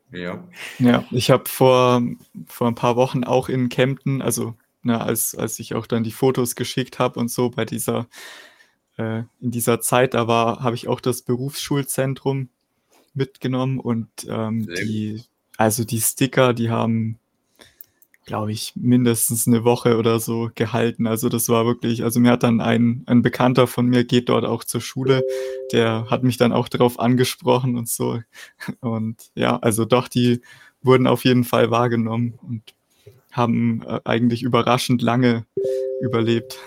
Ja. Ja, ich habe vor ein paar Wochen auch in Kempten, also, ne, als ich auch dann die Fotos geschickt habe und so bei dieser in dieser Zeit, da habe ich auch das Berufsschulzentrum mitgenommen und, Sehr gut. die Sticker, die haben, glaube ich, mindestens eine Woche oder so gehalten. Also, das war wirklich, also, mir hat dann ein Bekannter von mir geht dort auch zur Schule, der hat mich dann auch drauf angesprochen und so. Und ja, also doch, die wurden auf jeden Fall wahrgenommen und haben, eigentlich überraschend lange überlebt.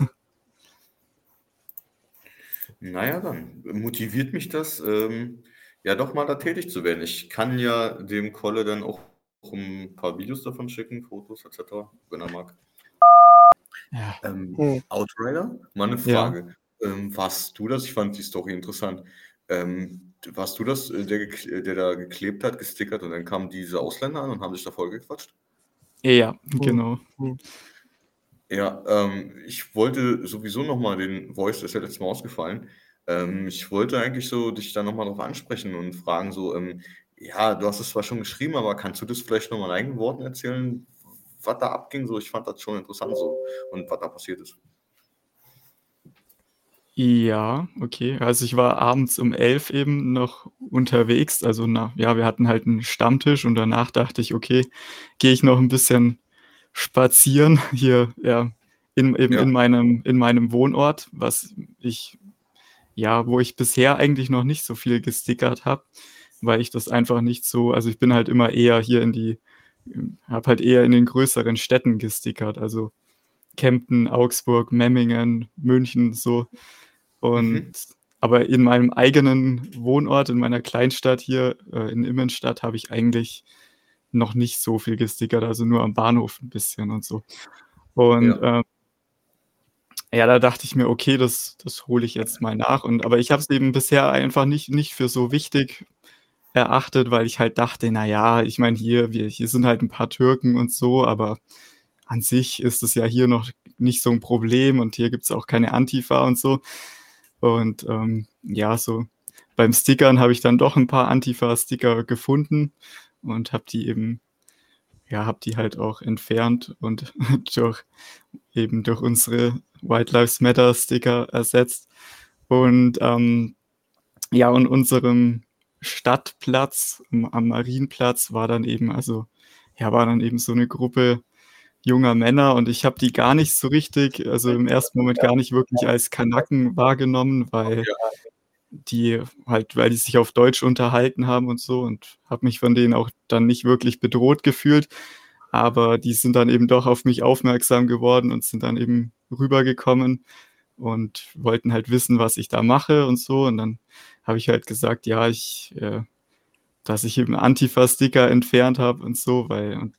Naja, dann motiviert mich das, ja doch mal da tätig zu werden. Ich kann ja dem Kolle dann auch ein paar Videos davon schicken, Fotos et cetera, wenn er mag. Ja, Outrider? Mal 'ne ja. Frage. Warst du das? Ich fand die Story interessant. Warst du das, der da geklebt hat, gestickert und dann kamen diese Ausländer an und haben dich da vollgequatscht? Ja, genau. Ja, ich wollte sowieso noch mal den Voice, der ist ja letztes Mal ausgefallen. Ich wollte eigentlich so dich da noch mal drauf ansprechen und fragen so, ja, du hast es zwar schon geschrieben, aber kannst du das vielleicht noch mal in eigenen Worten erzählen, was da abging so? Ich fand das schon interessant so und was da passiert ist. Ja, okay. Also, ich war abends um 11 eben noch unterwegs. Also, ja, wir hatten halt 'n Stammtisch und danach dachte ich: „Okay, gehe ich noch 'n bisschen spazieren hier, ja, Ja, in meinem Wohnort, was ich ja, wo ich bisher eigentlich noch nicht so viel gestickert habe, weil ich das einfach nicht so, also, ich bin halt immer eher hier habe halt eher in den größeren Städten gestickert, also, Kempten, Augsburg, Memmingen, München, so. Und mhm. aber in meinem eigenen Wohnort, in meiner Kleinstadt hier, in Immenstadt, habe ich eigentlich noch nicht so viel gestickert, also nur am Bahnhof 'n bisschen und so. Und, Ja, ja, da dachte ich mir: „Okay, das hole ich jetzt mal nach." Aber ich habe es eben bisher einfach nicht für so wichtig erachtet, weil ich halt dachte: „Na ja, ich meine, hier sind halt 'n paar Türken und so, aber an sich ist es ja hier noch nicht so 'n Problem und hier gibt's auch keine Antifa und so." Und, ja, so beim Stickern habe ich dann doch 'n paar Antifa-Sticker gefunden und habe die halt auch entfernt und durch durch unsere White Lives Matter Sticker ersetzt. Und, ja, und unserem Stadtplatz am Marienplatz war dann eben so 'ne Gruppe junger Männer und ich habe die gar nicht so richtig, also im ersten Moment gar nicht wirklich als Kanaken wahrgenommen, weil die sich auf Deutsch unterhalten haben und so, und habe mich von denen auch dann nicht wirklich bedroht gefühlt. Aber die sind dann eben doch auf mich aufmerksam geworden und sind dann eben rübergekommen und wollten halt wissen, was ich da mache und so. Und dann habe ich halt gesagt, ja, dass ich eben Antifa-Sticker entfernt habe und so,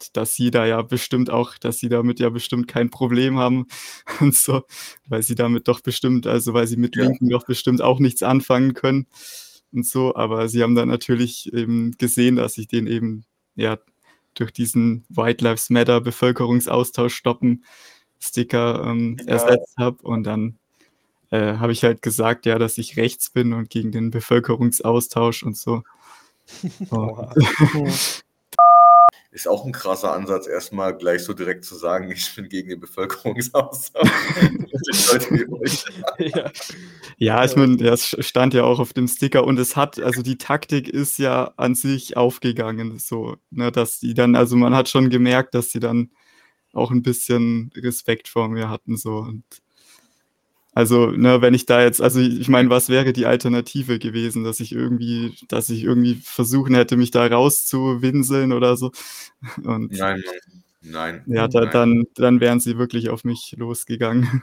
dass sie damit ja bestimmt kein Problem haben und so, weil sie damit doch bestimmt, also, weil sie mit ja, Linken doch bestimmt auch nichts anfangen können und so. Aber sie haben dann natürlich eben gesehen, dass ich den eben, ja, durch diesen White Lives Matter Bevölkerungsaustausch stoppen Sticker, ersetzt habe, und dann, habe ich halt gesagt, ja, dass ich rechts bin und gegen den Bevölkerungsaustausch und so. Und Oha. ist auch 'n krasser Ansatz, erst mal gleich so direkt zu sagen: „Ich bin gegen den Bevölkerungsaustausch.“ Leute wie euch. Ja. ja, ich meine, ja, es stand ja auch auf dem Sticker, und also die Taktik ist ja an sich aufgegangen, so, ne, dass die dann, also man hat schon gemerkt, dass sie dann auch 'n bisschen Respekt vor mir hatten, so. Und also, ne, wenn ich da jetzt, also ich meine, was wäre die Alternative gewesen, dass ich irgendwie versuchen hätte, mich da rauszuwinseln oder so? Und Nein, Mann. Nein, ja, Mhm. nein. dann wären sie wirklich auf mich losgegangen.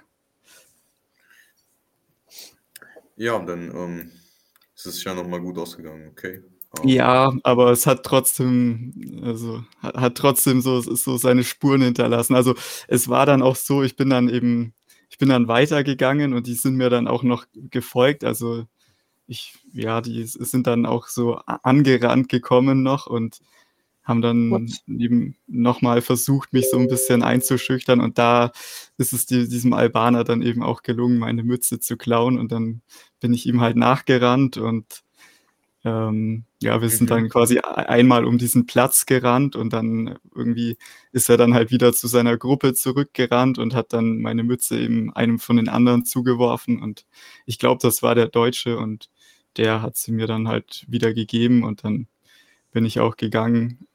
Ja, und dann, ist es ja noch mal gut ausgegangen, okay. Ja, aber es hat trotzdem, also, hat trotzdem so seine Spuren hinterlassen. Also, es war dann auch so, ich bin dann weitergegangen und die sind mir dann auch noch gefolgt. Also, die sind dann auch so angerannt gekommen noch und haben dann What? eben noch mal versucht, mich so 'n bisschen einzuschüchtern, und da ist es diesem Albaner dann eben auch gelungen, meine Mütze zu klauen, und dann bin ich ihm halt nachgerannt und Ja, wir sind dann Mhm. quasi einmal um diesen Platz gerannt und dann irgendwie ist er dann halt wieder zu seiner Gruppe zurückgerannt und hat dann meine Mütze eben einem von den anderen zugeworfen und ich glaube, das war der Deutsche und der hat sie mir dann halt wieder gegeben und dann bin ich auch gegangen.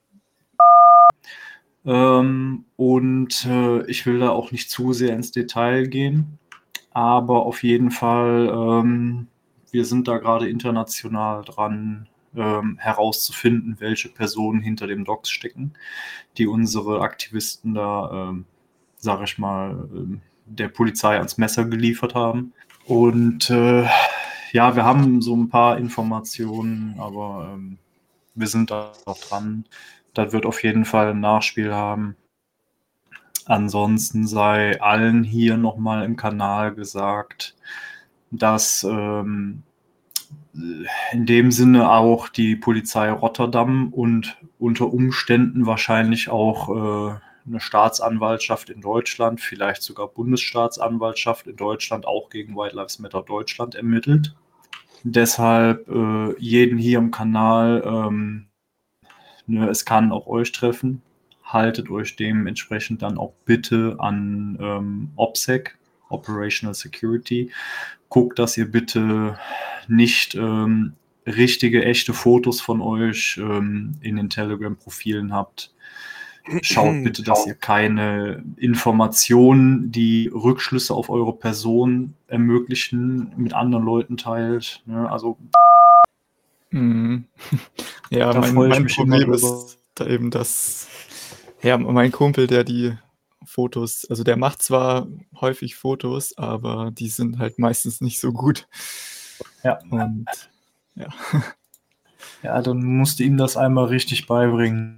Ich will da auch nicht zu sehr ins Detail gehen, aber auf jeden Fall, wir sind da gerade international dran, herauszufinden, welche Personen hinter dem Docs stecken, die unsere Aktivisten da, sage ich mal, der Polizei ans Messer geliefert haben. Und ja, wir haben so ein paar Informationen, aber wir sind da noch dran. Das wird auf jeden Fall ein Nachspiel haben. Ansonsten sei allen hier nochmal im Kanal gesagt, dass in dem Sinne auch die Polizei Rotterdam und unter Umständen wahrscheinlich auch eine Staatsanwaltschaft in Deutschland, vielleicht sogar Bundesstaatsanwaltschaft in Deutschland auch gegen White Lives Matter Deutschland ermittelt. Deshalb jeden hier im Kanal, es kann auch euch treffen. Haltet euch dementsprechend dann auch bitte an OPSEC, Operational Security. Guckt, dass ihr bitte nicht richtige, echte Fotos von euch in den Telegram-Profilen habt. Schaut bitte, dass ihr keine Informationen, die Rückschlüsse auf eure Person ermöglichen, mit anderen Leuten teilt. Ne? Also Mhm. Ja, da freue ich mein mich immer Problem drüber. ist da eben, dass ja, mein Kumpel, der die Fotos also der macht zwar häufig Fotos, aber die sind halt meistens nicht so gut. Ja. Und ja. Ja, dann musst du ihm das einmal richtig beibringen.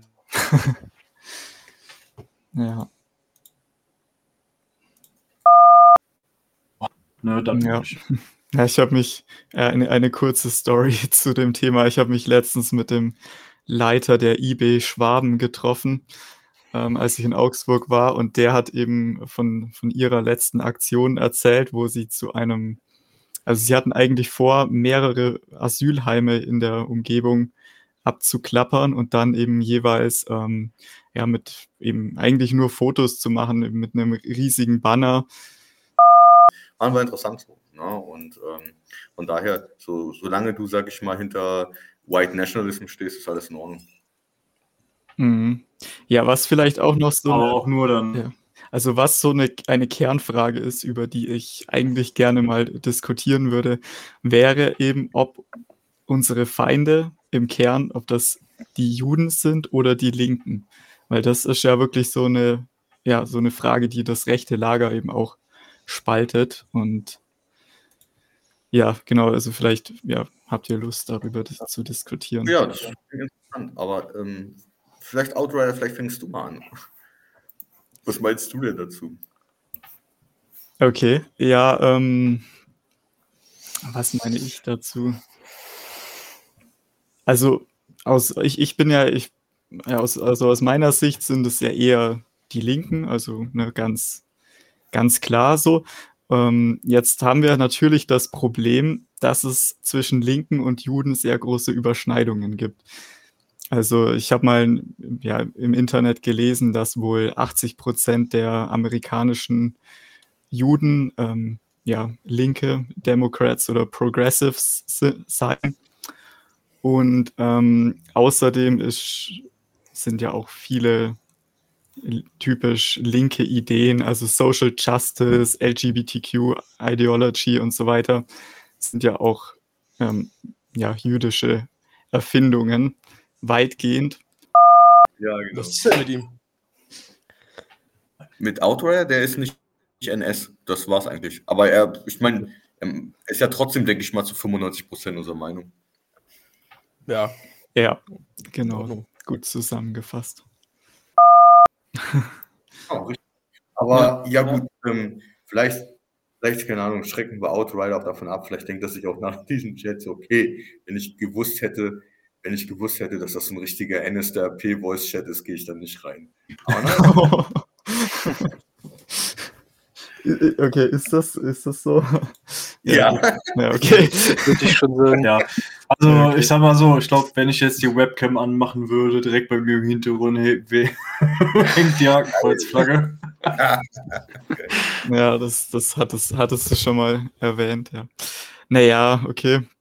Ja. Ne, das Ja. nicht. Ja, ich habe mich eine kurze Story zu dem Thema. Ich habe mich letztens mit dem Leiter der IB Schwaben getroffen, als ich in Augsburg war und der hat eben von ihrer letzten Aktion erzählt, wo sie zu einem also sie hatten eigentlich vor, mehrere Asylheime in der Umgebung abzuklappern und dann eben jeweils, ja, mit eben eigentlich nur Fotos zu machen mit 'nem riesigen Banner. Aber interessant so, ne? Und von daher, solange du, sage ich mal, hinter White Nationalism stehst, ist alles in Ordnung. Mhm. Ja, was vielleicht auch noch so Aber 'ne auch nur dann. ja, also was so eine Kernfrage ist, über die ich eigentlich gerne mal diskutieren würde, wäre eben, ob unsere Feinde im Kern ob das die Juden sind oder die Linken. Weil das ist ja wirklich so 'ne ja, so 'ne Frage, die das rechte Lager eben auch spaltet und ja, genau, also vielleicht, ja, habt ihr Lust, darüber zu diskutieren? Ja, das klingt interessant, aber vielleicht Outrider, vielleicht fängst du mal an. Was meinst du denn dazu? Okay, ja, was meine ich dazu? Also, ich bin ja aus meiner Sicht sind es ja eher die Linken, also, ne, ganz klar so. Jetzt haben wir natürlich das Problem, dass es zwischen Linken und Juden sehr große Überschneidungen gibt. Also, ich habe mal, ja, im Internet gelesen, dass wohl 80% der amerikanischen Juden, ja, Linke, Democrats oder Progressives seien. Und, außerdem sind ja auch viele typisch linke Ideen, also Social Justice, LGBTQ Ideology und so weiter, sind ja auch, ja, jüdische Erfindungen, weitgehend. Ja, genau. Was ist denn mit ihm? Mit Outrider, der ist nicht NS, das war's eigentlich. Aber ich meine, ist ja trotzdem, denke ich mal, zu 95% unserer Meinung. Ja. Ja, In genau, Ordnung. gut zusammengefasst. Oh, richtig. Aber ja gut, vielleicht, keine Ahnung, schrecken wir Outrider auch davon ab. Vielleicht denkt er sich auch nach diesem Chat so, okay, wenn ich gewusst hätte, dass das ein richtiger NSDAP-Voice-Chat ist, gehe ich dann nicht rein. Aber nein. Okay, ist das so? Ja. Ja, okay. Würde ich schon sagen. Ja, Also, Okay. ich sag mal so, ich glaube, wenn ich jetzt die Webcam anmachen würde, direkt bei mir im Hintergrund hängt die Hakenkreuzflagge. Ja, das hattest du schon mal erwähnt, ja. Naja, okay.